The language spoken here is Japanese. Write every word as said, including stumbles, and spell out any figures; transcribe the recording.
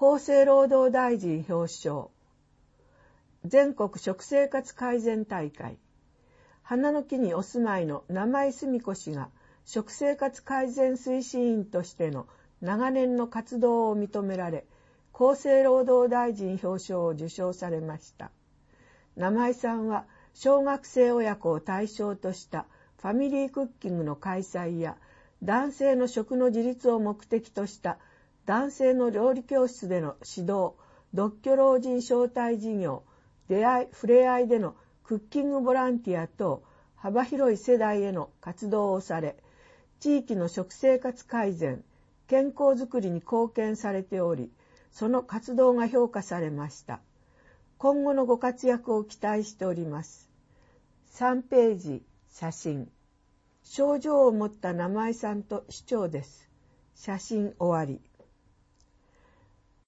厚生労働大臣表彰。全国食生活改善大会。花の木にお住まいの生井澄子氏が食生活改善推進員としての長年の活動を認められ、厚生労働大臣表彰を受賞されました。生井さんは小学生親子を対象としたファミリークッキングの開催や、男性の食の自立を目的とした男性の料理教室での指導、独居老人招待事業、出会い、触れ合いでのクッキングボランティア等幅広い世代への活動をされ、地域の食生活改善、健康づくりに貢献されており、その活動が評価されました。今後のご活躍を期待しております。さんページ、写真。症状を持った生井さんと市長です。写真終わり。